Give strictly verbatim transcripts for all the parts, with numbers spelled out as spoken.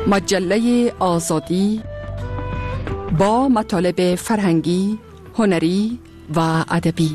مجله آزادی با مطالب فرهنگی، هنری و ادبی.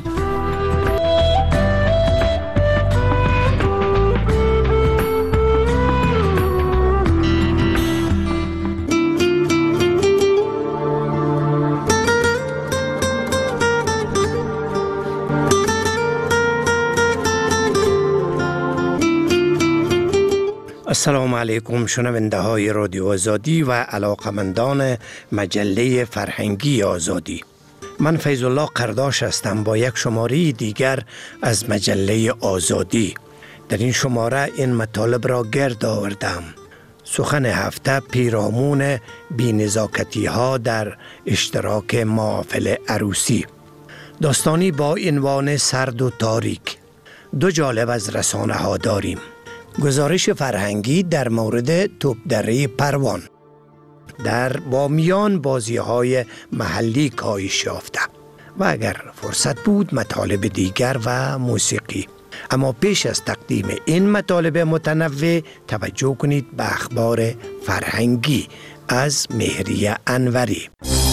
السلام علیکم شنونده های رادیو آزادی و علاقمندان مجله فرهنگی آزادی. من فیض الله قرداش هستم با یک شماره دیگر از مجله آزادی. در این شماره این مطالب را گرد آوردم. سخن هفته پیرامون بی‌نزاکتی ها در اشتراک محافل عروسی. داستانی با عنوان سرد و تاریک. دو جالب از رسانه ها داریم. گزارش فرهنگی در مورد توپدره پروان در بامیان بازی های محلی کاهش یافته و اگر فرصت بود مطالب دیگر و موسیقی. اما پیش از تقدیم این مطالب متنوع توجه کنید به اخبار فرهنگی از مهریه انوری.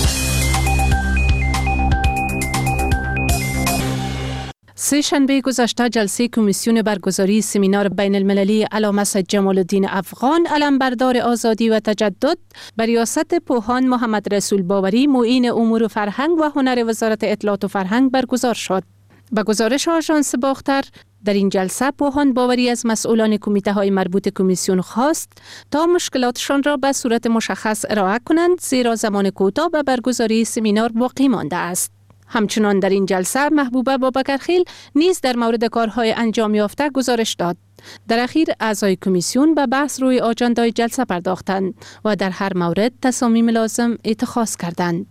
سه شنبه گذشته جلسه کمیسیون برگزاری سمینار بین المللی علامه سید جمال الدین افغان علمبردار آزادی و تجدد بر ریاست پوهان محمد رسول باوری معین امور فرهنگ و هنر وزارت اطلاعات و فرهنگ برگزار شد. به گزارش آژانس باختر در این جلسه پوهان باوری از مسئولان کمیته های مربوط کمیسیون خواست تا مشکلاتشان را به صورت مشخص ارائه کنند، زیرا زمان کوتاه به برگزاری سمینار باقی مانده است. همچنان در این جلسه محبوبه بابکرخیل نیز در مورد کارهای انجام یافته گزارش داد. در اخیر اعضای کمیسیون به بحث روی آجندای جلسه پرداختند و در هر مورد تصامیم لازم اتخاذ کردند.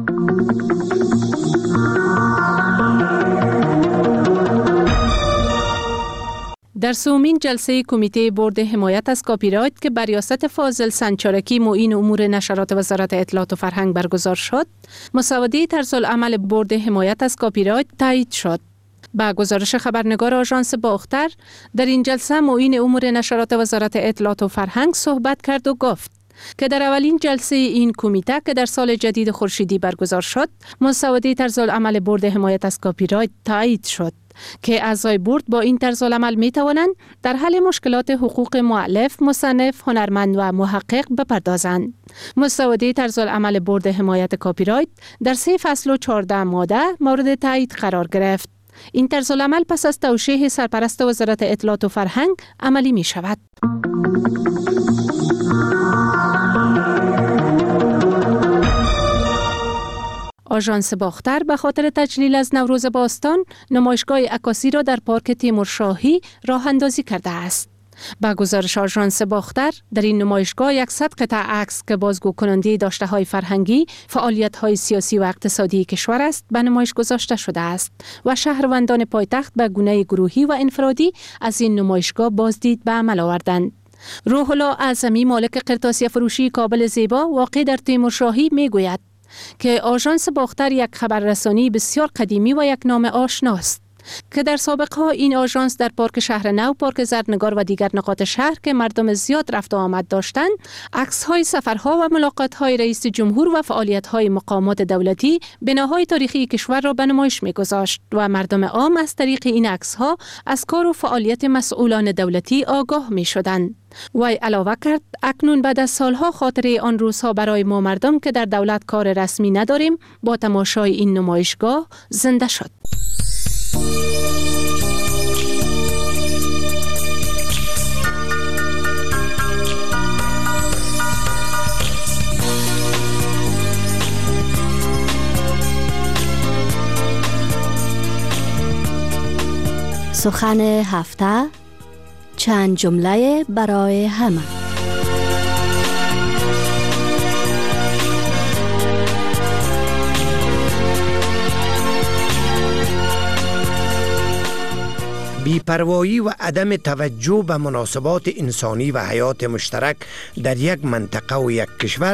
در سومین جلسه کمیته بورد حمایت از کاپی رایت که بر ریاست فاضل سنجارکی معین امور نشرات وزارت اطلاعات و فرهنگ برگزار شد، مسوده طرزالعمل بورد حمایت از کاپی رایت تایید شد. با گزارش خبرنگار آژانس باختر در این جلسه معین امور نشرات وزارت اطلاعات و فرهنگ صحبت کرد و گفت که در اولین جلسه این کمیته که در سال جدید خورشیدی برگزار شد، مسوده طرزالعمل بورد حمایت از کاپی رایت تایید شد که اعضای بورد با این طرزالعمل می توانند در حل مشکلات حقوق مؤلف، مصنف، هنرمند و محقق بپردازند. مسوده طرزالعمل بورد حمایت کاپی رایت در سه فصل و چهارده ماده مورد تایید قرار گرفت. این طرزالعمل پس از توشیح سرپرست وزارت اطلاعات و فرهنگ عملی می شود. آژانس باختر به خاطر تجلیل از نوروز باستان نمایشگاه عکاسی را در پارک تیمورشاهی راه اندازی کرده است. با گزارش آژانس باختر در این نمایشگاه صد قطعه عکس که بازگو کننده داشته های فرهنگی، فعالیت های سیاسی و اقتصادی کشور است به نمایش گذاشته شده است و شهروندان پایتخت به گونه گروهی و انفرادی از این نمایشگاه بازدید به عمل آوردند. روح الله اعظمی مالک قرطاسیه فروشی کابل زیبا واقع در تیمورشاهی می گوید که آژانس باختر یک خبررسانی بسیار قدیمی و یک نام آشناست که در سابقه این آژانس در پارک شهر نو، پارک زرنگار و دیگر نقاط شهر که مردم زیاد رفت و آمد داشتند، عکس‌های سفرها و ملاقات‌های رئیس جمهور و فعالیت‌های مقامات دولتی، بناهای تاریخی کشور را به نمایش می‌گذاشت و مردم عام از طریق این عکس‌ها از کار و فعالیت مسئولان دولتی آگاه می‌شدند. وی علاوه کرد اکنون بعد از سالها خاطره آن روزها برای ما مردم که در دولت کار رسمی نداریم با تماشای این نمایشگاه زنده شد. سخن هفته، چند جمله برای همه. بی‌پروایی و عدم توجه به مناسبات انسانی و حیات مشترک در یک منطقه و یک کشور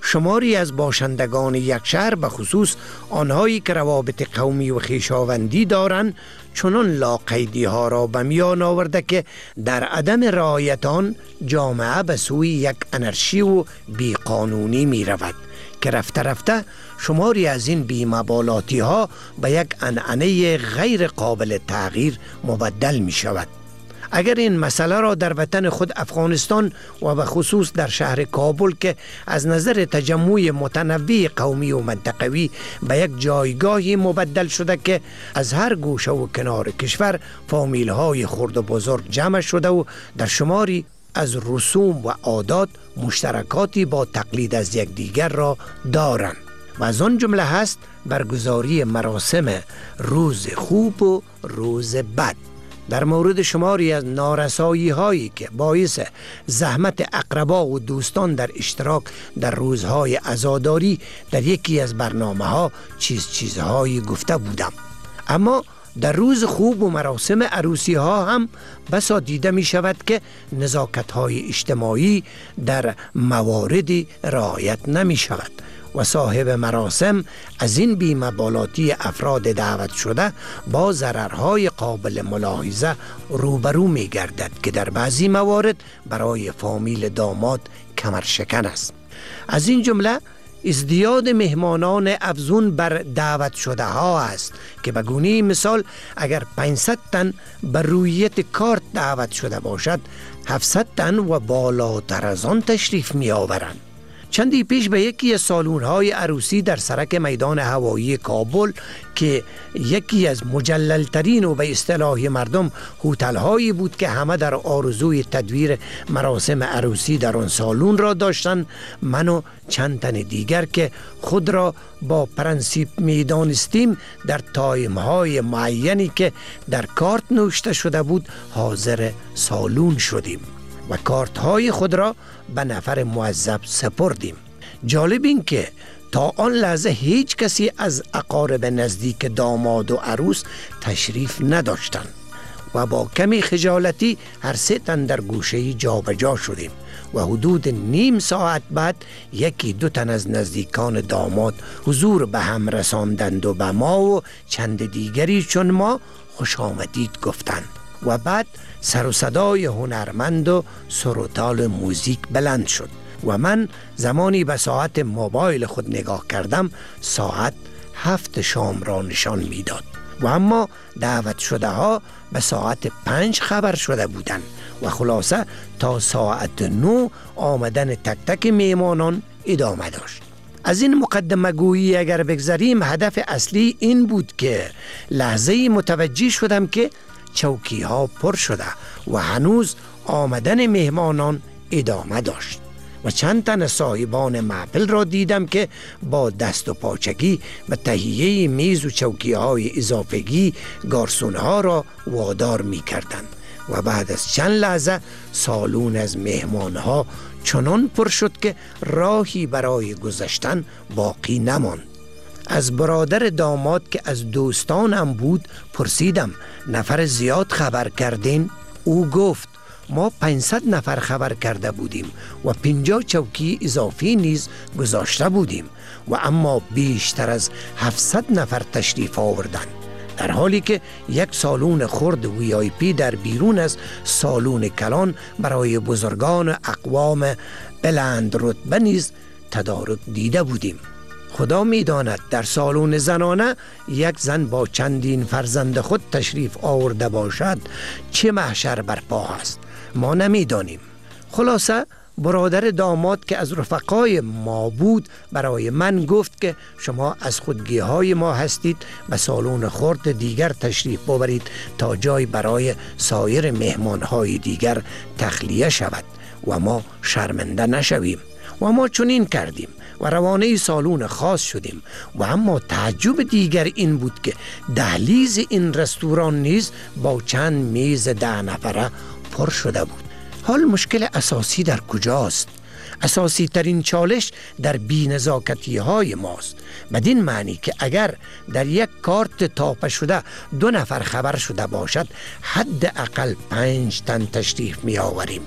شماری از باشندگان یک شهر به خصوص آنهایی که روابط قومی و خویشاوندی دارند چنان لاقیدی ها را به میان آورده که در عدم رعایت آن جامعه به سوی یک انارشی و بیقانونی می رود که رفته رفته شماری از این بی‌مبالاتی ها به یک عنعنه غیر قابل تغییر مبدل می شود. اگر این مسئله را در وطن خود افغانستان و به خصوص در شهر کابل که از نظر تجمع متنوع قومی و منطقوی به یک جایگاهی مبدل شده که از هر گوشه و کنار کشور فامیل های خرد و بزرگ جمع شده و در شماری از رسوم و عادات مشترکاتی با تقلید از یکدیگر را دارند و از آن جمله هست برگزاری مراسم روز خوب و روز بد. در مورد شماری از نارسایی هایی که باعث زحمت اقربا و دوستان در اشتراک در روزهای عزاداری در یکی از برنامه ها چیز چیزهایی گفته بودم. اما در روز خوب و مراسم عروسی ها هم بسا دیده می شود که نزاکت های اجتماعی در مواردی رعایت نمی شود و صاحب مراسم از این بی‌مبالاتی افراد دعوت شده با ضررهای قابل ملاحظه روبرو می گردد که در بعضی موارد برای فامیل داماد کمرشکن است. از این جمله ازدیاد مهمانان افزون بر دعوت شده ها است که به گونه مثال اگر پانصد تن بر رویت کارت دعوت شده باشد هفتصد تن و بالاتر از آن تشریف می آورند. چندی پیش به یکی از سالون‌های عروسی در سرک میدان هوایی کابل که یکی از مجللترین و به اصطلاح مردم هتل‌هایی بود که همه در آرزوی تدویر مراسم عروسی در آن سالون را داشتند، من و چند تن دیگر که خود را با پرنسیپ میدانستیم در تایم‌های معینی که در کارت نوشته شده بود حاضر سالون شدیم و کارت های خود را به نفر موظف سپردیم. جالب این که تا آن لحظه هیچ کسی از اقارب نزدیک داماد و عروس تشریف نداشتند و با کمی خجالتی هر سه تن در گوشه‌ای جابجا شدیم و حدود نیم ساعت بعد یکی دو تن از نزدیکان داماد حضور به هم رساندند و به ما و چند دیگری چون ما خوش آمدید گفتند و بعد سر و صدای هنرمند و سر و تال موزیک بلند شد و من زمانی به ساعت موبایل خود نگاه کردم ساعت هفت شام را نشان میداد و اما دعوت شده ها به ساعت پنج خبر شده بودند و خلاصه تا ساعت نو آمدن تک تک میمانان ادامه داشت. از این مقدمه گویی اگر بگذاریم هدف اصلی این بود که لحظه‌ای متوجه شدم که چوکی ها پر شده و هنوز آمدن مهمانان ادامه داشت و چند تن صاحبان محفل را دیدم که با دست و پاچگی و تهیه میز و چوکی های اضافگی گارسون ها را وادار می کردند و بعد از چند لحظه سالون از مهمان ها چنان پر شد که راهی برای گذشتن باقی نماند. از برادر داماد که از دوستانم بود پرسیدم نفر زیاد خبر کردین؟ او گفت ما پانصد نفر خبر کرده بودیم و پنجاه چوکی اضافی نیز گذاشته بودیم و اما بیشتر از هفتصد نفر تشریف آوردند، در حالی که یک سالون خرد وی آی پی در بیرون از سالون کلان برای بزرگان اقوام بلند رتبه نیز تدارک دیده بودیم. خدا می داند در سالون زنانه یک زن با چندین فرزند خود تشریف آورده باشد چه محشر برپا است ما نمی دانیم. خلاصه برادر داماد که از رفقای ما بود برای من گفت که شما از خودگی های ما هستید به سالون خرد دیگر تشریف ببرید تا جای برای سایر مهمان های دیگر تخلیه شود و ما شرمنده نشویم و ما چنین کردیم و روانه سالون خاص شدیم و اما تعجب دیگر این بود که دهلیز این رستوران نیز با چند میز ده نفره پر شده بود. حال مشکل اساسی در کجاست؟ اساسی ترین چالش در بی‌نزاکتی های ماست، بدین معنی که اگر در یک کارت تاپ شده دو نفر خبر شده باشد حد اقل پنج تن تشریف می آوریم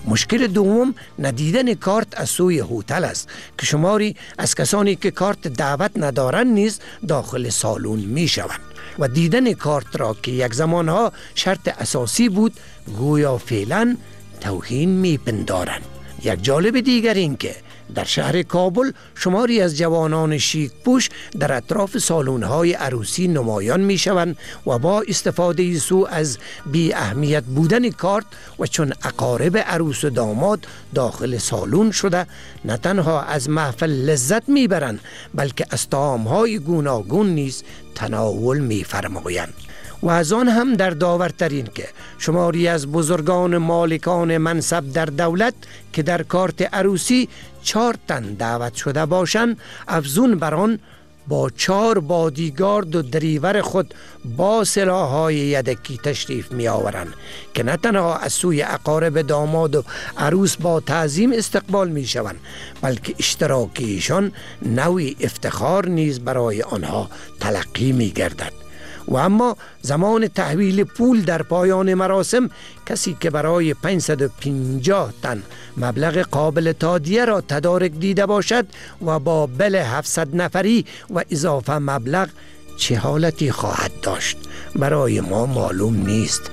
مشکل دوم ندیدن کارت از سوی هتل است که شماری از کسانی که کارت دعوت ندارند نیز داخل سالن می شوند و دیدن کارت را که یک زمانها شرط اساسی بود گویا فعلا توهین می پندارند. یک جالب دیگر این که در شهر کابل شماری از جوانان شیک پوش در اطراف سالن‌های عروسی نمایان می‌شوند و با استفاده سو از بی اهمیت بودن کارت و چون اقارب عروس و داماد داخل سالن شده نه تنها از محفل لذت می‌برند بلکه از طعام‌های گوناگون نیز تناول می‌فرمایند. و از آن هم در داورترین که شماری از بزرگان مالکان منصب در دولت که در کارت عروسی چهار تن دعوت شده باشند افزون بر آن با چهار بادیگارد و دریور خود با سلاح‌های یدکی تشریف می آورند که نه تنها از سوی اقارب داماد و عروس با تعظیم استقبال می شوند بلکه اشتراک ایشان نوعی افتخار نیز برای آنها تلقی می گردد. و اما زمان تحویل پول در پایان مراسم کسی که برای پانصد و پنجاه تن مبلغ قابل تادیه را تدارک دیده باشد و با بل هفتصد نفری و اضافه مبلغ چه حالتی خواهد داشت برای ما معلوم نیست.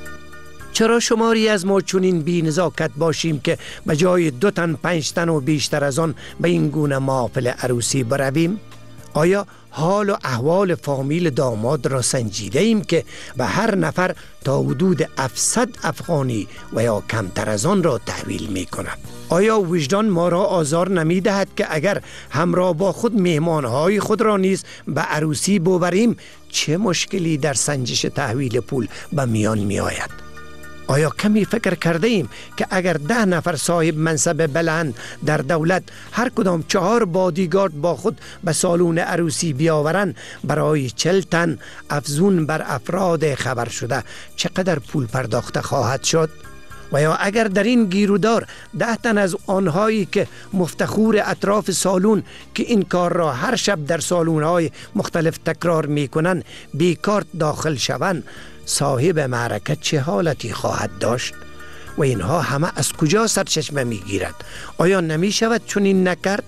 چرا شماری از ما چنین بی نزاکت باشیم که به جای دو تن پنج تن و بیشتر از آن به این گونه محافل عروسی برویم؟ آیا حال و احوال فامیل داماد را سنجیده ایم که به هر نفر تا حدود هفتصد افغانی و یا کمتر از آن را تحویل می کند؟ آیا وجدان ما را آزار نمی دهد که اگر همراه با خود مهمانهای خود را نیز به عروسی ببریم چه مشکلی در سنجش تحویل پول به میان می آید؟ آیا کمی فکر کرده ایم که اگر ده نفر صاحب منصب بلند در دولت هر کدام چهار بادیگارد با خود به سالن عروسی بیاورند برای چل تن افزون بر افراد خبر شده چقدر پول پرداخته خواهد شد؟ و یا اگر در این گیرودار ده تن از آنهایی که مفتخور اطراف سالن که این کار را هر شب در سالن‌های مختلف تکرار می کنند بیکارت داخل شوند صاحب معرکت چه حالتی خواهد داشت؟ و اینها همه از کجا سرچشمه می گیرد؟ آیا نمی شود چون این نکرد؟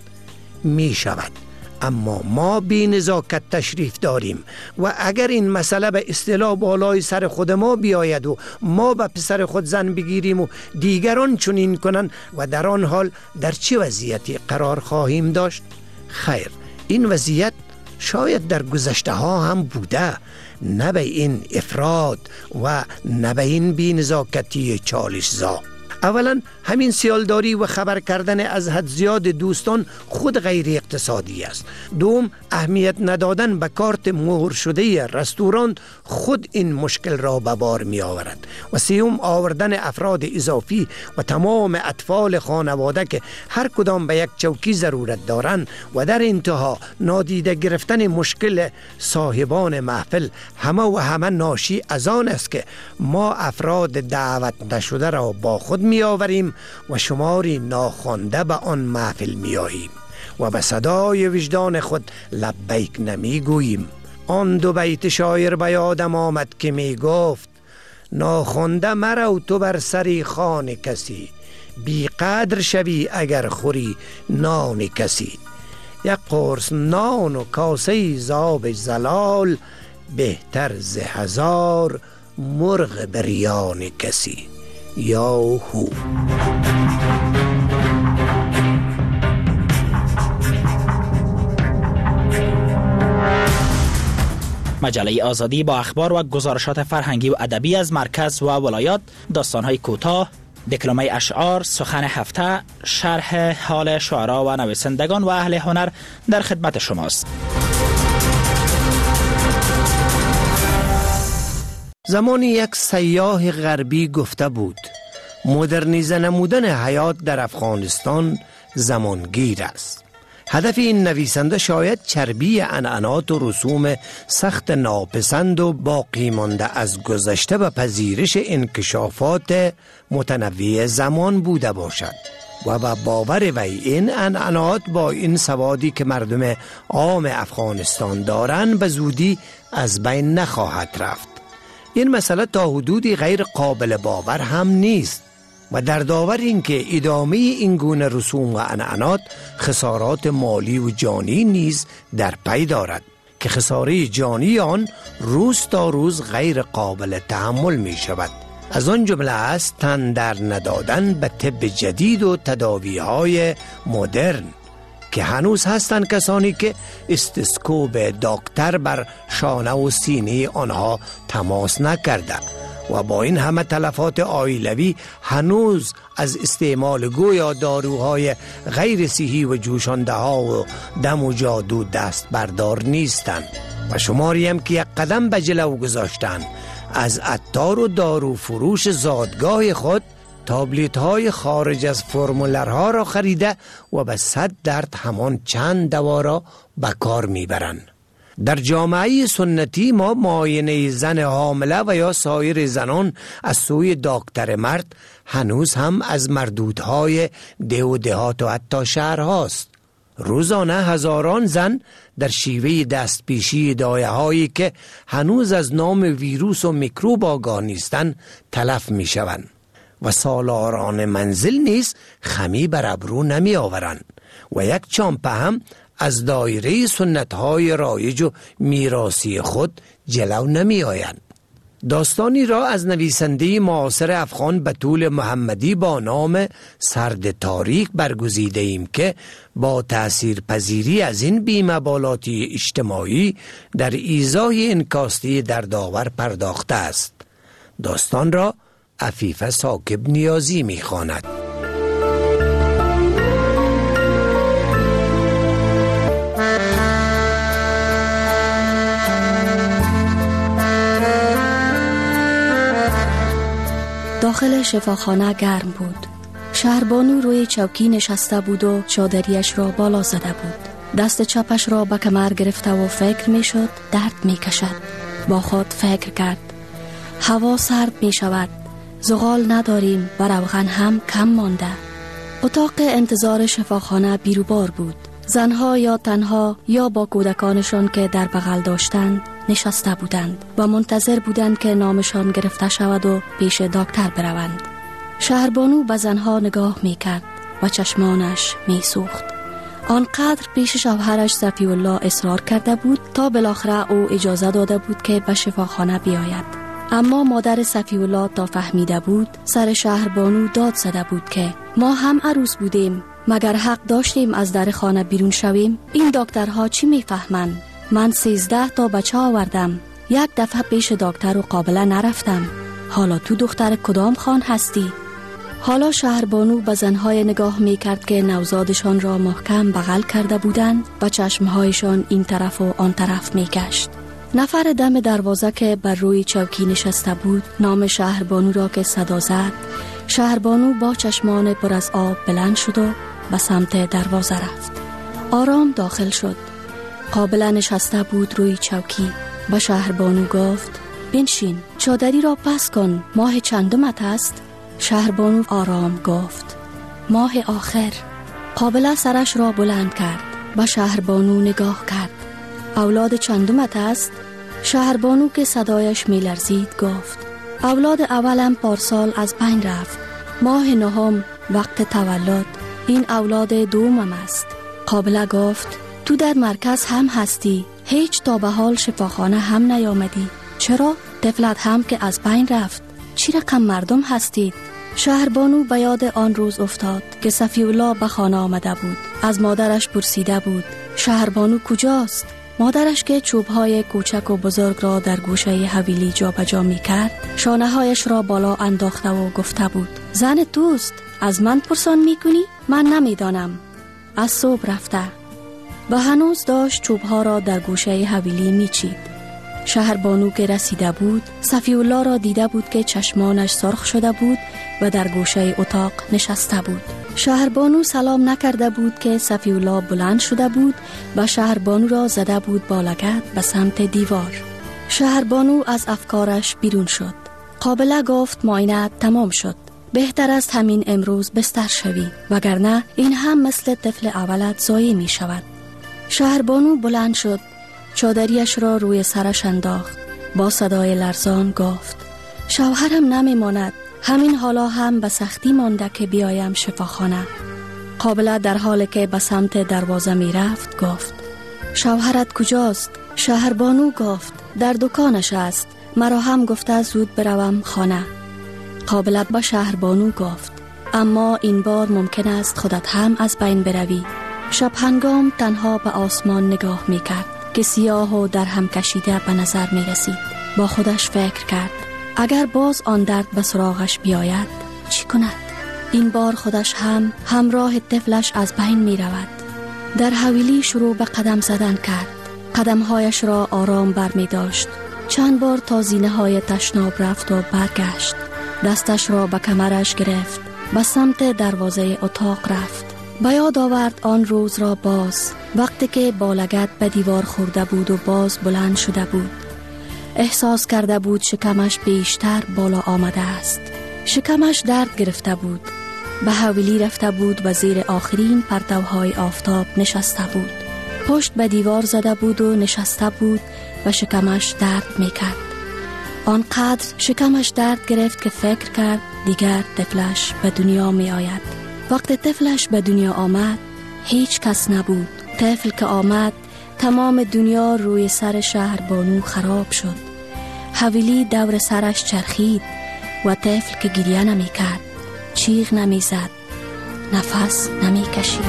می شود، اما ما بی نزاکت تشریف داریم و اگر این مسئله به اصطلاح بالای سر خود ما بیاید و ما به پسر خود زن بگیریم و دیگران چنین کنند و در آن حال در چه وضعیتی قرار خواهیم داشت؟ خیر، این وضعیت شاید در گذشته ها هم بوده، نه به این افراد و نه به این بی نزاکتی چالش زا. اولا همین سیالداری و خبر کردن از حد زیاد دوستان خود غیر اقتصادی است. دوم اهمیت ندادن به کارت مهر شده رستوران خود این مشکل را به بار می آورد. و سیوم آوردن افراد اضافی و تمام اطفال خانواده که هر کدام به یک چوکی ضرورت دارند و در انتها نادیده گرفتن مشکل صاحبان محفل همه و همه ناشی از آن است که ما افراد دعوت نشده را با خود می آوریم و شماری ناخوانده به آن محفل می آییم و به صدای وجدان خود لبیک نمی گوییم. آن دو بیت شاعر به یادم آمد که می گفت ناخوانده مرو تو بر سری خوان کسی، بی قدر شوی اگر خوری نان کسی. یک قرص نان و کاسه زاب زلال، بهتر ز هزار مرغ بریان کسی. یاهو. مجله آزادی با اخبار و گزارشات فرهنگی و ادبی از مرکز و ولایات، داستان‌های کوتاه، دکلمه اشعار، سخن هفته، شرح حال شعرا و نویسندگان و اهل هنر در خدمت شماست. زمانی یک سیاح غربی گفته بود مدرنیزه نمودن حیات در افغانستان زمانگیر است. هدف این نویسنده شاید چربی عنعنات و رسوم سخت ناپسند و باقی مانده از گذشته و پذیرش انکشافات متنوع زمان بوده باشد و با باور وی این عنعنات با این سوادی که مردم عام افغانستان دارند به زودی از بین نخواهد رفت. این مسئله تا حدودی غیر قابل باور هم نیست، و در داور این که ادامه این گونه رسوم و عنعنات خسارات مالی و جانی نیز در پی دارد که خساره جانی آن روز تا روز غیر قابل تحمل می شود. از آن جمله است تن در ندادن به طب جدید و تداوی های مدرن که هنوز هستند کسانی که استثکوب دکتر بر شانه و سینه آنها تماس نکرده و با این همه تلفات عائلوی هنوز از استعمال گویا داروهای غیر صحی و جوشانده ها و دم و جادو دست بردار نیستند و شماری هم که یک قدم به جلو گذاشتند از عطار و دارو فروش زادگاه خود تابلیت های خارج از فرمولرها را خریده و به صد درد همان چند دوا را به کار میبرند. در جامعه سنتی ما معاینه زن حامله و یا سایر زنان از سوی دکتر مرد هنوز هم از مردودهای ده و دهات و حتی شهرهاست. روزانه هزاران زن در شیوه دست پیشی دایه هایی که هنوز از نام ویروس و میکروب آگاه نیستند تلف می شوند و سالاران منزل نیز خمی بر ابرو نمی آورند و یک چامپه هم از دایره سنت های رایج و میراثی خود جلو نمی آیند. داستانی را از نویسنده معاصر افغان بتول محمدی با نام سرد تاریک برگزیده ایم که با تأثیر پذیری از این بی‌مبالاتی اجتماعی در ایضاح انکاستی در داور پرداخته است. داستان را عفیفه ساکب نیازی می خواند. داخل شفاخانه گرم بود. شهربانو روی چوکی نشسته بود و چادریش را بالا زده بود. دست چپش را به کمر گرفته و فکر می شد درد می کشد. با خود فکر کرد هوا سرد می شود، زغال نداریم و روغن هم کم مانده. اتاق انتظار شفاخانه بیروبار بود. زنها یا تنها یا با کودکانشان که در بغل داشتند نشسته بودند و منتظر بودند که نامشان گرفته شود و پیش دکتر بروند. شهربانو به زنها نگاه می کرد و چشمانش می سوخت. آنقدر پیش شوهرش صفی الله اصرار کرده بود تا بالاخره او اجازه داده بود که به شفاخانه بیاید. اما مادر صفی الله تا فهمیده بود سر شهربانو داد زده بود که ما هم عروس بودیم، مگر حق داشتیم از در خانه بیرون شویم؟ این دکترها چی میفهمند؟ من سیزده تا بچه آوردم، یک دفعه پیش دکتر و قابله نرفتم، حالا تو دختر کدام خان هستی؟ حالا شهربانو به زنهای نگاه میکرد که نوزادشان را محکم بغل کرده بودند و چشمهایشان این طرف و آن طرف میگشت. نفر دم دروازه که بر روی چوکی نشسته بود نام شهربانو را که صدا زد، شهربانو با چشمان پر از آب بلند شد و به سمت دروازه رفت. آرام داخل شد. قابله نشسته بود روی چوکی. به شهربانو گفت بنشین، چادری را پس کن، ماه چندمت است؟ شهربانو آرام گفت ماه آخر. قابله سرش را بلند کرد. به شهربانو نگاه کرد. اولاد چندمت است؟ شهربانو که صدایش می لرزید گفت اولاد اولم پارسال از بین رفت، ماه نهم وقت تولد، این اولاد دومم است. قابله گفت تو در مرکز هم هستی، هیچ تا به حال شفاخانه هم نیامدی، چرا؟ طفلت هم که از بین رفت، چی رقم مردم هستید؟ شهربانو به یاد آن روز افتاد که صفی الله به خانه آمده بود. از مادرش پرسیده بود شهربانو کجاست؟ مادرش که چوبهای کوچک و بزرگ را در گوشه حویلی جا بجا می کرد شانه هایش را بالا انداخته و گفته بود زن توست، از من پرسان می کنی؟ من نمی دانم. از صبح رفته و هنوز داشت چوبها را در گوشه حویلی می چید. شهربانو که رسیده بود صفی الله را دیده بود که چشمانش سرخ شده بود و در گوشه اتاق نشسته بود. شهربانو سلام نکرده بود که صفی الله بلند شده بود و شهربانو را زده بود با لگد به سمت دیوار. شهربانو از افکارش بیرون شد. قابله گفت معاینه تمام شد، بهتر است همین امروز بستر شوی وگرنه این هم مثل طفل اولت ضایع می شود. شهربانو بلند شد، چادریش را روی سرش انداخت، با صدای لرزان گفت شوهرم نمی ماند، همین حالا هم به سختی مانده که بیایم شفاخانه. قابله در حالی که به سمت دروازه می رفت گفت: شوهرت کجاست؟ شهربانو گفت: در دکانش است، مرا هم گفته زود بروم خانه. قابله به شهربانو گفت: اما این بار ممکن است خودت هم از بین بروی. شب هنگام تنها به آسمان نگاه می کرد که سیاه و در هم کشیده به نظر می رسید. با خودش فکر کرد اگر باز آن درد به سراغش بیاید چی کند؟ این بار خودش هم همراه طفلش از بین می رود. در حویلی شروع به قدم زدن کرد. قدمهایش را آرام بر می داشت. چند بار تا زینه های تشناب رفت و برگشت. دستش را به کمرش گرفت. به سمت دروازه اتاق رفت. به یاد آورد آن روز را باز، وقتی که با لگد به دیوار خورده بود و باز بلند شده بود. احساس کرده بود شکمش بیشتر بالا آمده است. شکمش درد گرفته بود. به حویلی رفته بود و زیر آخرین پرتوهای آفتاب نشسته بود. پشت به دیوار زده بود و نشسته بود و شکمش درد میکرد. آنقدر شکمش درد گرفت که فکر کرد دیگر طفلش به دنیا می آید. وقتی طفلش به دنیا آمد هیچ کس نبود. طفل که آمد تمام دنیا روی سر شهربانو خراب شد. حویلی دور سرش چرخید و طفل که گریه نمی کرد، چیغ نمی زد، نفس نمی کشید.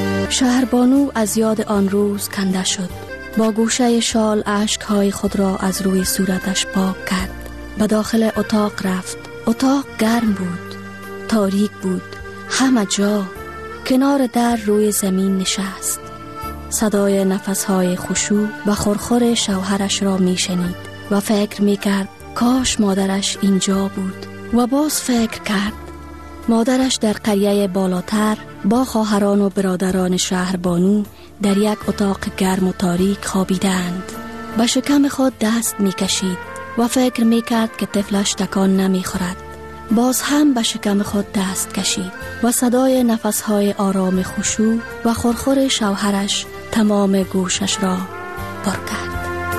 شهربانو از یاد آن روز کنده شد. با گوشه شال اشک‌های خود را از روی صورتش پاک کرد. به داخل اتاق رفت. اتاق گرم بود، تاریک بود. همه جا کنار در روی زمین نشست. صدای نفس‌های خشوع و خرخر شوهرش را می‌شنید و فکر می‌کرد کاش مادرش اینجا بود. و باز فکر کرد مادرش در قریه بالاتر با خواهران و برادران شهربانو در یک اتاق گرم و تاریک خوابیدند. به شکم خود دست می‌کشید و فکر می‌کرد که طفلش تکان نمی‌خورد. باز هم به شکم خود دست کشید و صدای نفس‌های آرام خشوع و خرخر شوهرش تمام گوشش را پر کرد.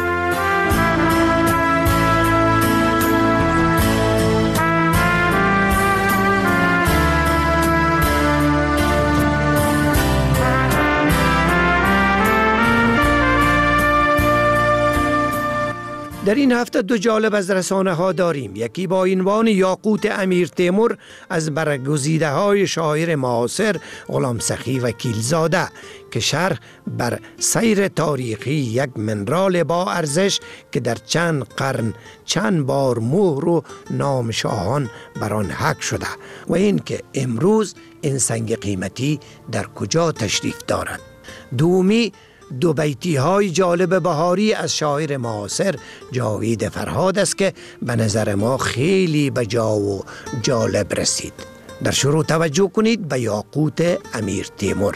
در این هفته دو جالب از رسانه ها داریم. یکی با عنوان یاقوت امیر تیمور از برگزیده های شاعر معاصر غلام سخی وکیلزاده که شرح بر سیر تاریخی یک منرال با ارزش که در چند قرن چند بار مهر و نام شاهان بر آن حک شده و این که امروز این سنگ قیمتی در کجا تشریف دارد. دومی دو بیتی های جالب بهاری از شاعر معاصر جاوید فرهاد است که به نظر ما خیلی بجا و جالب رسید. در شروع توجه کنید به یاقوت امیر تیمور.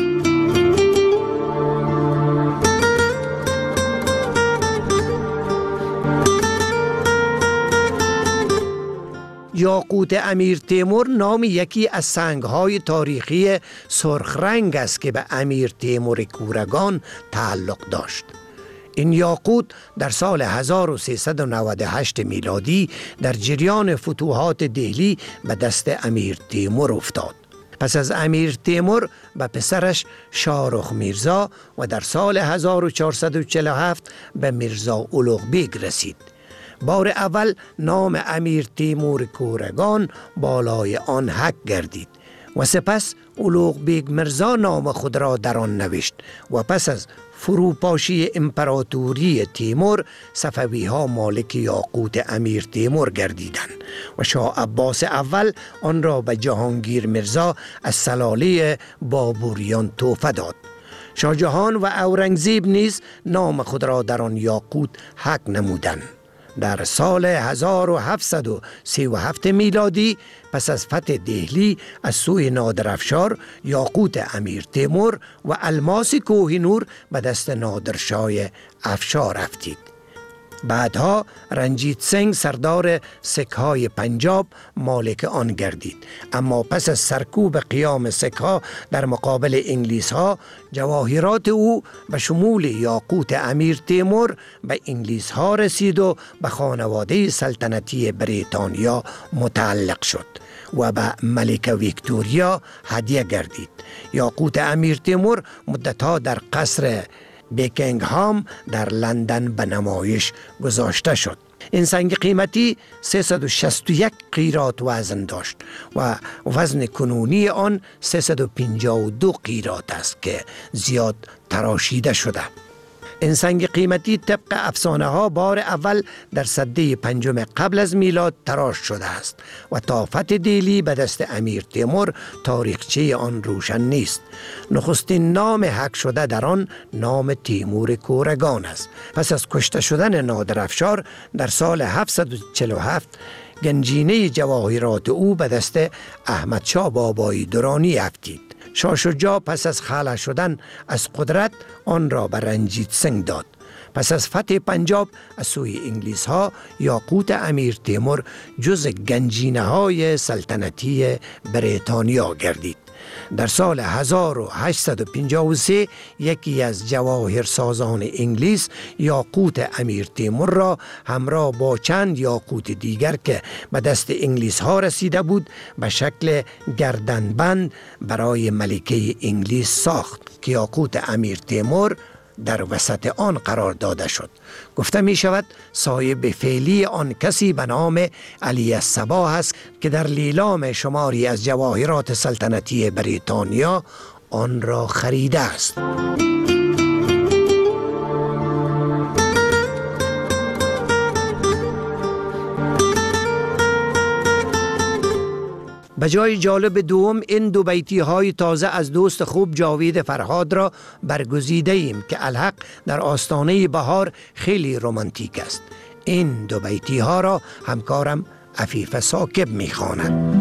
یاقوت امیر تیمور نام یکی از سنگ‌های تاریخی سرخ رنگ است که به امیر تیمور کورگان تعلق داشت. این یاقوت در سال هزار و سیصد و نود و هشت میلادی در جریان فتوحات دهلی به دست امیر تیمور افتاد. پس از امیر تیمور به پسرش شاهرخ میرزا و در سال هزار و چهارصد و چهل و هفت به میرزا اولوغ بیگ رسید. بار اول نام امیر تیمور کورگان بالای آن حک گردید و سپس اولوغ بیگ میرزا نام خود را در آن نوشت و پس از فروپاشی امپراتوری تیمور صفوی ها مالک یاقوت امیر تیمور گردیدند و شاه عباس اول آن را به جهانگیر میرزا از سلاله بابوریان تحفه داد. شاه جهان و اورنگزیب نیز نام خود را در آن یاقوت حک نمودند. در سال هزار و هفتصد و سی و هفت میلادی پس از فتح دهلی از سوی نادرافشار یاقوت امیر تیمور و الماس کوهنور به دست نادرشاه افشار افتید. بعدها رنجیت سنگ سردار سکه های پنجاب مالک آن گردید. اما پس از سرکوب قیام سکه ها در مقابل انگلیس ها، جواهرات او به شمول یاقوت امیر تیمور به انگلیس ها رسید و به خانواده سلطنتی بریتانیا متعلق شد و به ملکه ویکتوریا هدیه گردید. یاقوت امیر تیمور مدتها در قصر بیکینگهام در لندن به نمایش گذاشته شد. این سنگ قیمتی سیصد و شصت و یک قیراط وزن داشت و وزن کنونی آن سیصد و پنجاه و دو قیراط است که زیاد تراشیده شده. این سنگ قیمتی طبق افسانه ها بار اول در سده پنجم قبل از میلاد تراش شده است و تا فتح دیلی به دست امیر تیمور تاریخچه آن روشن نیست. نخستین نام حک شده در آن نام تیمور کورگان است. پس از کشته شدن نادرافشار در سال هفتصد و چهل و هفت گنجینه جواهرات او به دست احمدشاه بابای درانی افتید. شاه شجاع پس از خلع شدن از قدرت آن را به رنجیت سنگ داد. پس از فتح پنجاب از سوی انگلیس ها، یاقوت امیر تیمور جز گنجینه های سلطنتی بریتانیا گردید. در سال هزار و هشتصد و پنجاه و سه یکی از جواهرسازان انگلیس یاقوت امیر تیمور را همراه با چند یاقوت دیگر که به دست انگلیس ها رسیده بود به شکل گردنبند برای ملکه انگلیس ساخت که یاقوت امیر تیمور در وسط آن قرار داده شد. گفته می شود صاحب فعلی آن کسی به نام علی الصباح است که در لیلام شماری از جواهرات سلطنتی بریتانیا آن را خریده است. به جای جالب دوم، این دو بیتی های تازه از دوست خوب جاوید فرهاد را برگزیده ایم که الحق در آستانه بهار خیلی رومانتیک است. این دو بیتی ها را همکارم عفیف ثاقب می خواند.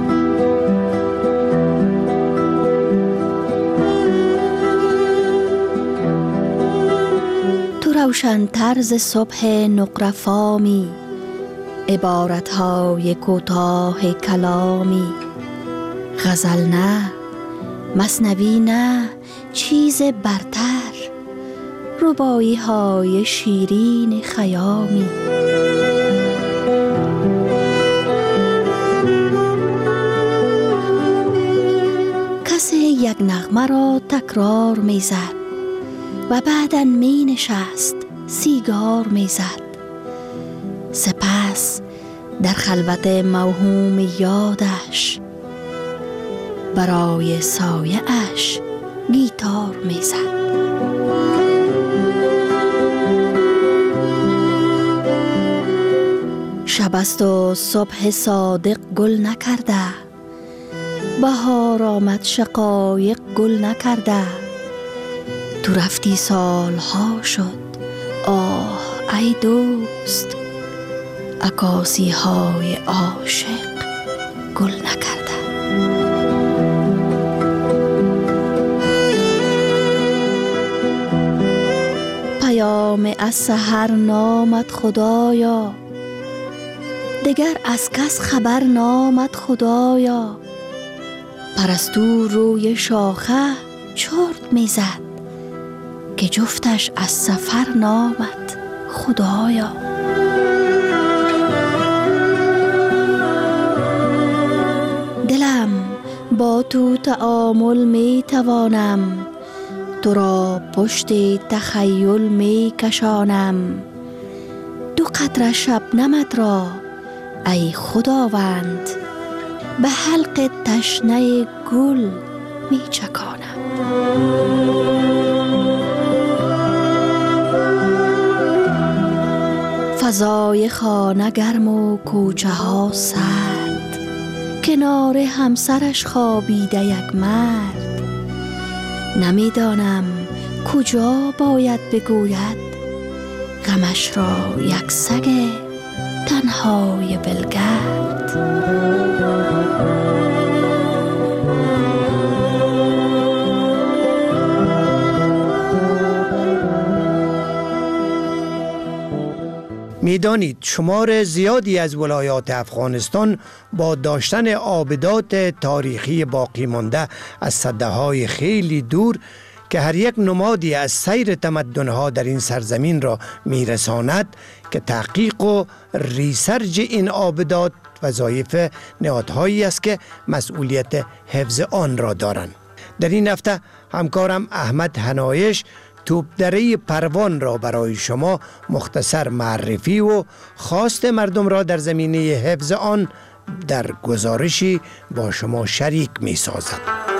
تو روشن طرز صبح نقرفامی، عبارتهای کوتاه کلامی، غزل نه، مثنوی نه، چیز برتر، ربایی های شیرین خیامی. کسی یک نغمه را تکرار می زد و بعداً می نشست سیگار می زد. سپس در خلوت موهوم یادش برای سایه اش گیتار می زد. شب است و صبح صادق گل نکرده، بهار آمد شقایق گل نکرده. تو رفتی سالها شد، آه ای دوست، عکاسی های عاشق گل نکرده. پیام از سحر نامد خدایا، دگر از کس خبر نامد خدایا. پرستو روی شاخه چرت میزد که جفتش از سفر نامد خدایا. دلم با تو تعامل می توانم، تو را پشت تخیل می کشانم. دو قطره شبنمت را ای خداوند، به حلق تشنه گل می چکانم. فضای خانه گرم و کوچه ها سرد، کنار همسرش خوابیده یک مرد. نمیدانم کجا باید بگوید غمش را یک سگ تنهای ولگرد. میدانید شمار زیادی از ولایات افغانستان با داشتن آبدات تاریخی باقی مانده از سده‌های خیلی دور که هر یک نمادی از سیر تمدن‌ها در این سرزمین را میرساند که تحقیق و ریسرچ این آبدات وظایف نهادهایی است که مسئولیت حفظ آن را دارند. در این هفته همکارم احمد حنایش توپدره پروان را برای شما مختصر معرفی و خواست مردم را در زمینه حفظ آن در گزارشی با شما شریک می سازد.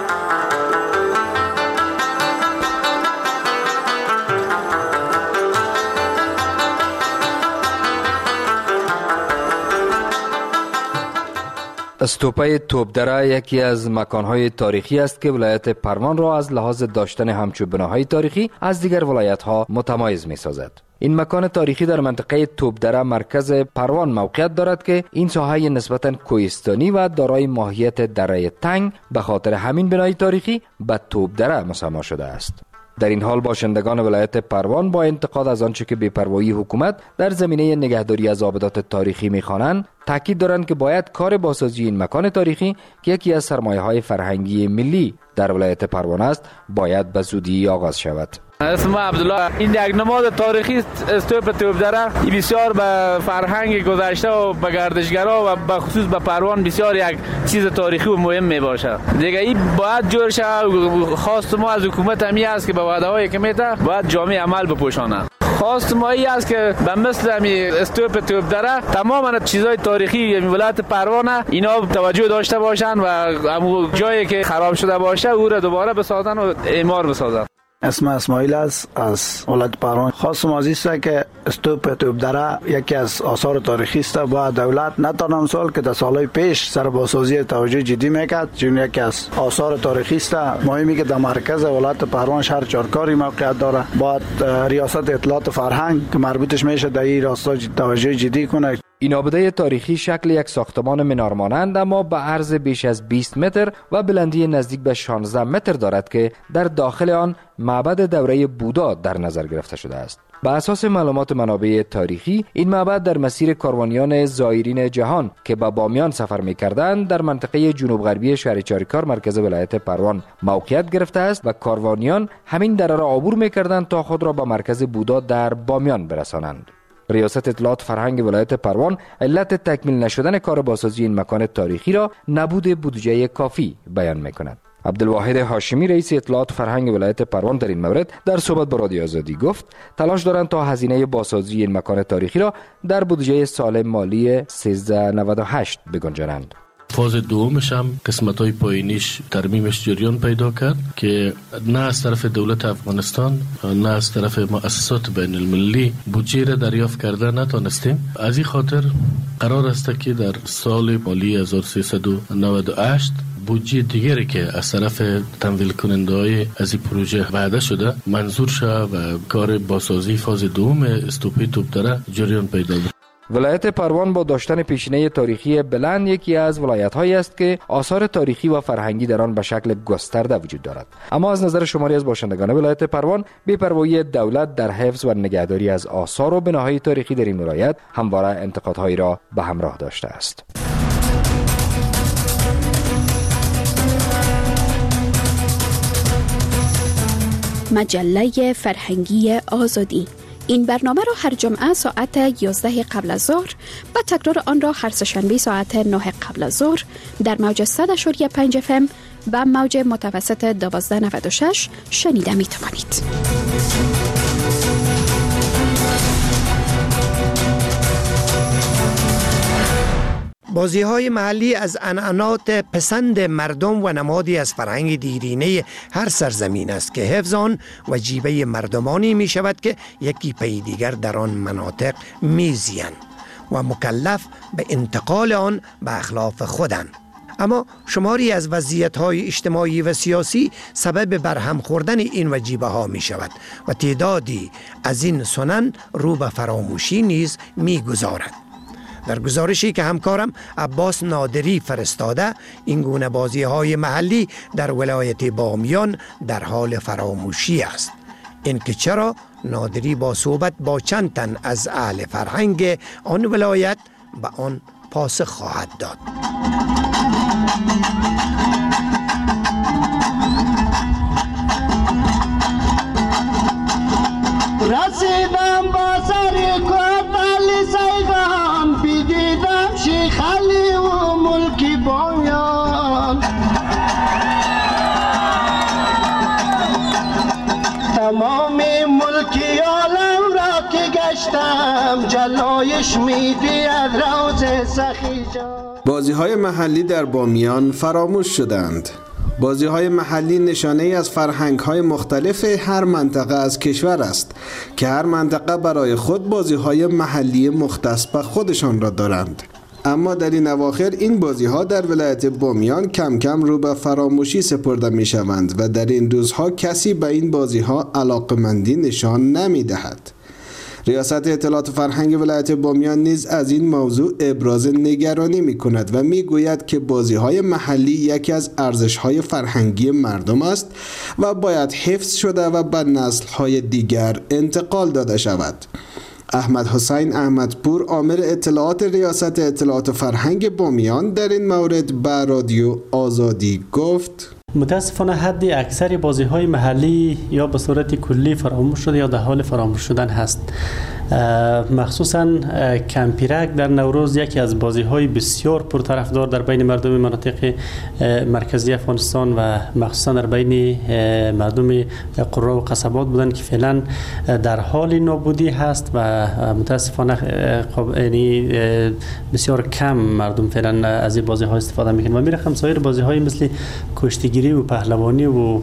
استوپه توپدره یکی از مکانهای تاریخی است که ولایت پروان را از لحاظ داشتن همچون بناهای تاریخی از دیگر ولایت‌ها متمایز می‌سازد. این مکان تاریخی در منطقه توپدره مرکز پروان موقعیت دارد که این ساحه نسبتاً کوهستانی و دارای ماهیت دره تنگ به خاطر همین بنای تاریخی به توپدره مسمی شده است. در این حال باشندگان ولایت پروان با انتقاد از آنچه که بی‌پروایی حکومت در زمینه نگهداری از آبدات تاریخی می‌خوانند تاکید دارند که باید کار بازسازی این مکان تاریخی که یکی از سرمایه‌های فرهنگی ملی در ولایت پروان است باید به زودی آغاز شود. اسم عبدالله، این یک نماد تاریخی استوپ توپدره بسیار به فرهنگ گذشته و به گردشگرها و به خصوص به پروان بسیار یک چیز تاریخی و مهم می باشه. دیگه این باید جور شود. خواست ما از حکومت همی است که به وعده های که میده باید جامع عمل بپوشانه. خواست ما ای است که به مثل همی استوپ توپدره تمام چیزهای تاریخی ولایت پروان اینا توجه داشته باشن و همون جایی که خراب شده باشه او را دوباره بسازن و اعمار بسازن. اسم اسماعیل است از ولایت پروان. خواستم از است که استوپ توپدره یکی از آثار تاریخی است. با دولت نه تنها سال که در سالهای پیش سر بازسازی توجه جدی میکرد چون یکی از آثار تاریخی است. مهمی که در مرکز ولایت پروان شهر چارکاری موقعیت داره. باید ریاست اطلاعات فرهنگ که مربوطش میشه در این راستا توجه جدی کنه. این آبده تاریخی شکل یک ساختمان منار مانند اما به عرض بیش از بیست متر و بلندی نزدیک به شانزده متر دارد که در داخل آن معبد دوره بودا در نظر گرفته شده است. به اساس معلومات منابع تاریخی این معبد در مسیر کاروانیان زائرین جهان که به بامیان سفر می‌کردند در منطقه جنوب غربی شهر چاریکار مرکز ولایت پروان موقعیت گرفته است و کاروانیان همین دره را عبور می‌کردند تا خود را به مرکز بودا در بامیان برسانند. ریاست اطلاعات فرهنگ ولایت پروان علت تکمیل نشدن کار بازسازی این مکان تاریخی را نبود بودجه کافی بیان می‌کند. عبدالواحد هاشمی رئیس اطلاعات فرهنگ ولایت پروان در این مورد در صحبت با رادیو آزادی گفت تلاش دارند تا هزینه بازسازی این مکان تاریخی را در بودجه سال مالی سیزده نود و هشت بگنجانند. فاز دومش هم قسمت های پایینیش ترمیمش جریان پیدا کرد که نه از طرف دولت افغانستان نه از طرف مؤسسات بین المللی بودجه را دریافت کرده نتانستیم. از این خاطر قرار است که در سال مالی هزار و سیصد و نود و هشت بودجه دیگری که از طرف تمویل کننده های از این پروژه وعده شده منظور شد و کار بازسازی فاز دوم استوپه توپدره جریان پیدا کرد. ولایت پروان با داشتن پیشینه تاریخی بلند یکی از ولایت‌هایی است که آثار تاریخی و فرهنگی در آن به شکل گسترده وجود دارد. اما از نظر شماری از باشندگان ولایت پروان بی‌پروایی دولت در حفظ و نگهداری از آثار و بناهای تاریخی در این ولایت همواره انتقادهایی را به همراه داشته است. مجله فرهنگی آزادی. این برنامه را هر جمعه ساعت یازده قبل از ظهر و تکرار آن را هر سه‌شنبه ساعت نه قبل از ظهر در موج صد و پنج اف ام و موج متوسط دوازده نود و شش شنیده می توانید. بازی های محلی از عنعنات پسند مردم و نمادی از فرهنگ دیرینه هر سرزمین است که حفظ آن وجیبه مردمانی می شود که یکی پی دیگر در آن مناطق می زیند و مکلف به انتقال آن به اخلاف خودند. اما شماری از وضعیت‌های اجتماعی و سیاسی سبب برهم خوردن این وجیبه ها می شود و تعدادی از این سنن رو به فراموشی نیز می گذارد. در گزارشی که همکارم عباس نادری فرستاده این گونه بازی های محلی در ولایت بامیان در حال فراموشی است. اینکه چرا نادری با صحبت با چند تن از اهل فرهنگ آن ولایت به آن پاسخ خواهد داد. رسیدم با سر کوتل سیغان بیدیدم شیخ علی و ملکی بامیان تمام ملکی عالم را که گشتم جلایش میدی از روز سخی جان. بازی‌های محلی در بامیان فراموش شدند. بازی‌های محلی نشانه ای از فرهنگ‌های مختلف هر منطقه از کشور است که هر منطقه برای خود بازی‌های محلی مختص به خودشان را دارند. اما در این اواخر این بازی‌ها در ولایت بامیان کم کم رو به فراموشی سپرده می‌شوند و در این روزها کسی به این بازی‌ها علاقه‌مندی نشان نمی‌دهد. ریاست اطلاعات فرهنگ ولایت بامیان نیز از این موضوع ابراز نگرانی می کند و می گوید که بازی های محلی یکی از ارزش های فرهنگی مردم است و باید حفظ شده و به نسل های دیگر انتقال داده شود. احمد حسین احمدپور عامل اطلاعات ریاست اطلاعات فرهنگ بامیان در این مورد به رادیو آزادی گفت: متاسفانه حد اکثر بازی‌های محلی یا به صورت کلی فراموش شده یا در حال فراموش شدن هست. مخصوصا کمپیرک در نوروز یکی از بازی‌های بسیار پرطرفدار در بین مردم مناطق مرکزی افغانستان و مخصوصا در بین مردم قرى و قصبات بودند که فعلا در حال نابودی هست و متاسفانه یعنی بسیار کم مردم فعلا از این بازی‌ها استفاده می‌کنند و می‌رخم سایر بازی‌های مثل کشتیگیری و پهلوانی و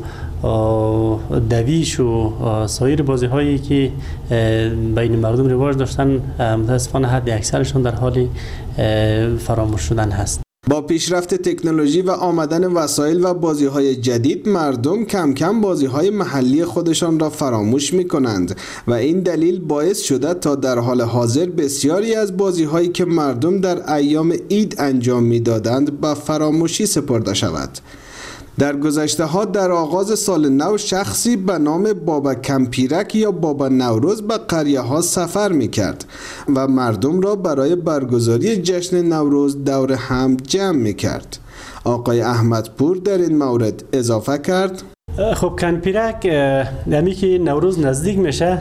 دویش و سایر بازی هایی که بین مردم رواج داشتن متاسفانه حد اکثرشون در حال فراموش شدن هست. با پیشرفت تکنولوژی و آمدن وسایل و بازی‌های جدید مردم کم کم بازی‌های محلی خودشان را فراموش می‌کنند و این دلیل باعث شده تا در حال حاضر بسیاری از بازی‌هایی که مردم در ایام عید انجام می‌دادند به فراموشی سپرده شود. در گذشته ها در آغاز سال نو شخصی به نام بابا کمپیرک یا بابا نوروز به قریه ها سفر می کرد و مردم را برای برگزاری جشن نوروز دور هم جمع می کرد. آقای احمدپور در این مورد اضافه کرد: خب کمپیرک همی که نوروز نزدیک میشه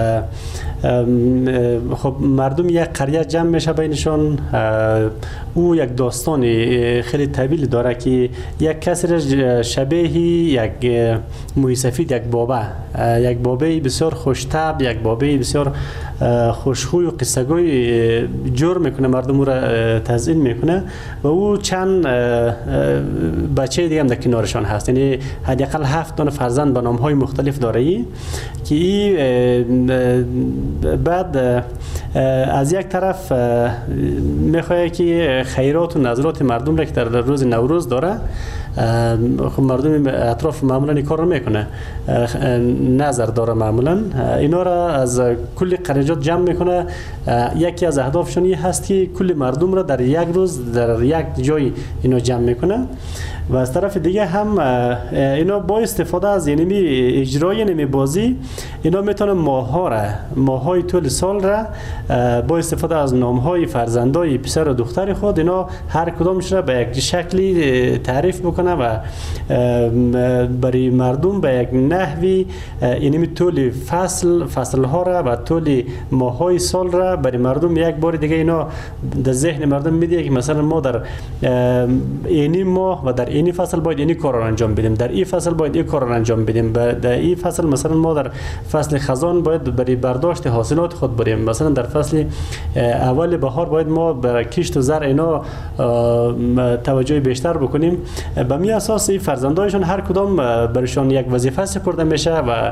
خب مردم یک قریه جمع میشه بینشون. او یک داستان خیلی طویل داره که یک کسی را شبیه یک موی سفید، یک بابا یک بابه بسیار خوشطبع، یک بابه بسیار خوشخوی و قصه‌گوی جور میکنه، مردم را تزیین میکنه و او چند بچه دیگه هم در کنارشان هست، یعنی حداقل هفت تا فرزند به نام‌های مختلف داره که این بعد از یک طرف میخواد که خیرات و نظرات مردم را که در روز نوروز داره، خب مردم اطراف معمولا این کار رو میکنه، نظر داره معمولا اینا را از کل قریجات جمع میکنه. یکی از اهدافشون این هست که کل مردم را در یک روز در یک جای اینا جمع میکنه و از طرف دیگه هم اینا با استفاده از یعنی اجرای نمی بازی اینا میتونه ماها را ماهای طول سال را با استفاده از نامهای فرزندای پسر و دختر خود اینا هر کدامش را به یک شکلی تعریف بکنه و برای مردم به یک نحوی یعنی طول فصل فصل ها را و طول ماهای سال را برای مردم یک بار دیگه اینا در ذهن مردم میده که مثلا ما در اینی ماه و در اینی فصل باید اینی کار را انجام بدیم، در این فصل باید این کار را انجام بدیم، در این فصل مثلا ما در فصل خزان باید برای برداشت حاصلات خود بریم، مثلا در فصل اول بهار باید ما برای کشت و زرع اینا توجه بیشتر بکنیم. به می اساس این فرزندایشون هر کدام برشان یک وظیفه سپرده میشه و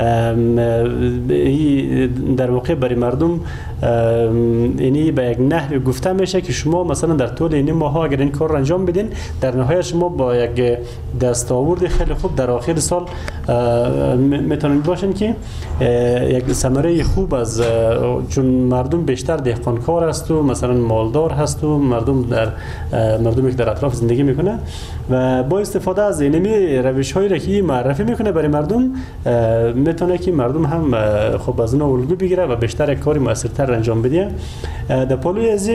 در واقع برای مردم اینی به یک نحوی گفته میشه که شما مثلا در طول این ماه ها اگر این کار را انجام بدین در نهایت شما با یک دستاورد خیلی خوب در آخر سال میتونید باشین که یک ثمره خوب از چون مردم بیشتر دهقانکار است و مثلا مالدار هست و مردم در مردمی که در اطراف زندگی میکنه و با استفاده از اینمی روش هایی را که معرفی میکنه برای مردم میتونه که مردم هم خب از اون الگو بگیره و بیشتر کاری موثرتر انجام بده. در پالوی از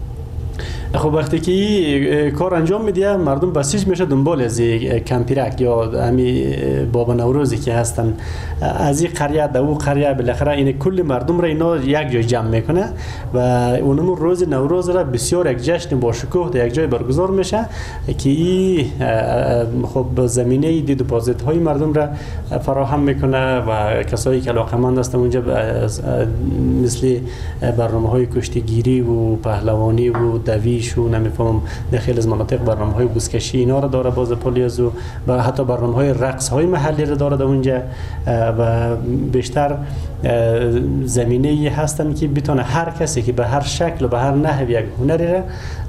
خب وقتی که این کار انجام میده مردم بسیج میشه دنبال از کمپیرک یا همی بابا نوروزی که هستن از این قریه در اون قریه بالاخره این کل مردم را اینا یک جای جمع میکنه و اونم روز نوروز را بسیار یک جشن با شکوه در یک جای برگزار میشه که این خب زمینه دید و بازدیدهای مردم را فراهم میکنه و کسایی که علاقمند هستن اونجا مثل برنامه‌های کشتیگیری و پهلوانی و دوی شو نمیفهمم داخل از مناطق برنامه‌های بوسکشی اینا را داره باز پلیازو و حتی برنامه‌های رقص‌های محلی را داره در اونجا و بیشتر زمینه‌ای هستن که بتونه هر کسی که به هر شکل و به هر نحو یک هنری را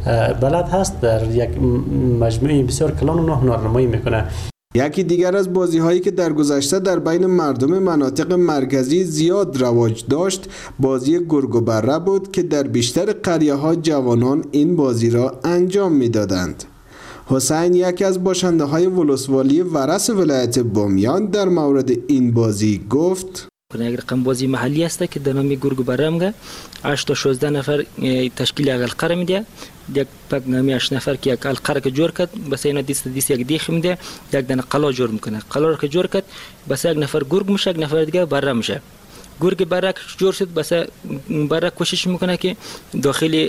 بلد هست در یک مجموعه بسیار کلان و هنرنمایی میکنه. یکی دیگر از بازی‌هایی که در گذشته در بین مردم مناطق مرکزی زیاد رواج داشت بازی گرگ و بره بود که در بیشتر قریه‌ها جوانان این بازی را انجام می‌دادند. حسین یکی از باشنده‌های ولسوالی ورس ولایت بامیان در مورد این بازی گفت: یک رقم بازی محلی است که در نام گرگ و بره میگه هشت تا شانزده نفر تشکیل یک القره میده یک پک نامی هشت نفر که یک القره که جور کرد بس اینا دیست دیست یک دیخ میده یک دانه قلا جور میکنه قلا رو که جور کرد بس یک نفر گرگ میشه یک نفر دیگه بره میشه گرگ بره جور شد بس بره کوشش میکنه که داخل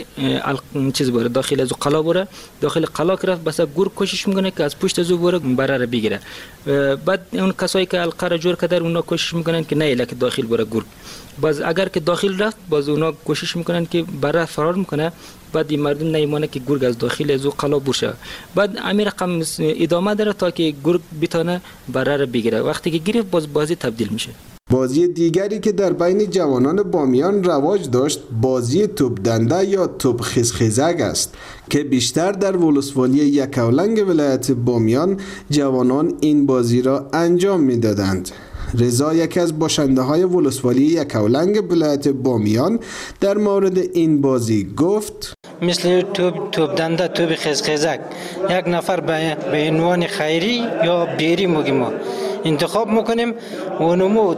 چیز بره داخل از قلا بره داخل قلا کرد بس گرگ کوشش میکنه که از پشت از بره بره رو بگیره بعد اون کسایی که القره جور کردن اونا کوشش میکنن که نه لکه داخل بره گرگ باز اگر که داخل رفت باز اونا کوشش میکنن که بره فرار میکنه بعد این مردم نمیمونه که گرگ از داخل از قلا بشه بعد امیر رقم ادامه داره تا که گرگ بتونه بره رو بگیره وقتی که گرفت باز بازی تبدیل میشه. بازی دیگری که در بین جوانان بامیان رواج داشت بازی توپ دنده یا توپ خیزخیزک است که بیشتر در ولسوالی یکاولنگ ولایت بامیان جوانان این بازی را انجام میدادند. رضا یکی از باشنده های ولسوالی یکاولنگ ولایت بامیان در مورد این بازی گفت: مثل توپ توپ دنده توپ خیزخیزک یک نفر به عنوان خیری یا بیری میگیم انتخاب میکنیم و اونمو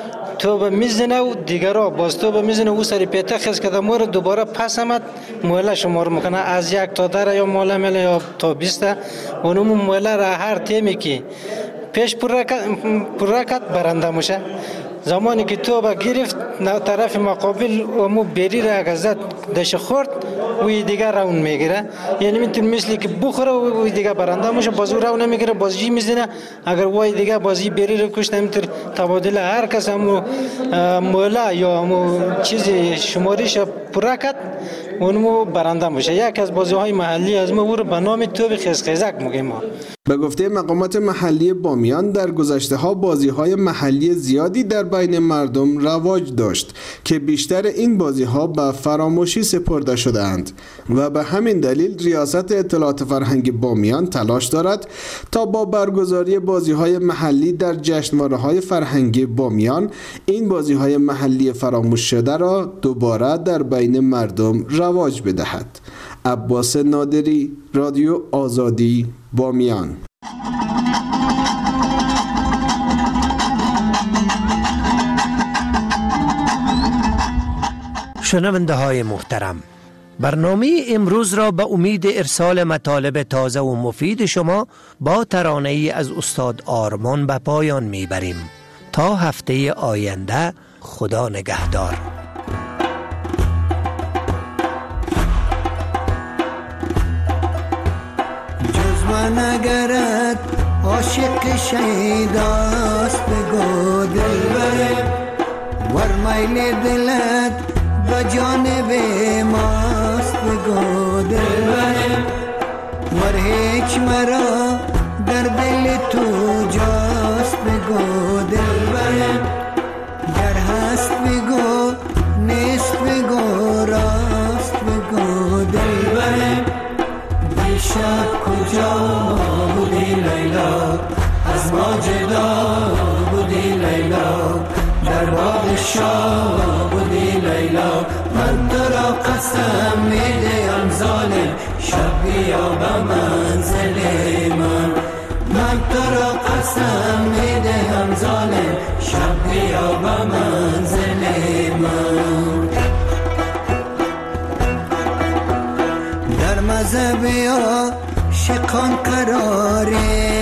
توپ میزنه و دیگرها باز توپ میزنه و سری پیته خیز کده مور دوباره پس آمد موله شمار میکنه از یک تا در یا موله مله یا تا بیست اونمو موله را هر تیمی که پیش پر رکت برنده میشه زمانی که تو با گرفت طرف مقابل امو بری را گذاشت دش خورد و دیگه راون میگیره یعنی میتونه مثلی که بخوره و دیگه برنده میشه بازو راون میگیره بازی میزنه اگر وای دیگه بازی بری رو کشته میتونه تبادله هر کس امو مولا یا امو چیزی شماریش پرکت اونمو برنده میشه. یک از بازی های محلی از ما رو به نام توپ خیزخیزک میگیم. به گفته مقامات محلی بامیان در گذشته ها بازی های محلی زیادی در بین مردم رواج داشت که بیشتر این بازی ها به فراموشی سپرده شدند و به همین دلیل ریاست اطلاعات فرهنگی بامیان تلاش دارد تا با برگزاری بازی های محلی در جشنواره های فرهنگی بامیان این بازی های محلی فراموش شده را دوباره در بین مردم رواج بدهد. عباس نادری، رادیو آزادی، بامیان. شنونده های محترم، برنامه امروز را به امید ارسال مطالب تازه و مفید شما با ترانه ای از استاد آرمان به پایان میبریم. تا هفته آینده، خدا نگهدار. من اگرت عاشق شیداست بگو دلبرم ور میل دلت به جانب ماست بگو دلبرم ور هیچ مرا در دل تو جاست بگو دلبرم گر هست بگو نیست بگو راست بگو دلبرم دیشب کجا بودی لیلا از ما جدا بودی لیلا در باغ شاه بودی لیلا من تو را قسم میدهم ظالم شب بیا به منزل من، من تو را قسم میدهم ظالم، شب بیا به منزل من. در مزه بیا شکان قراره،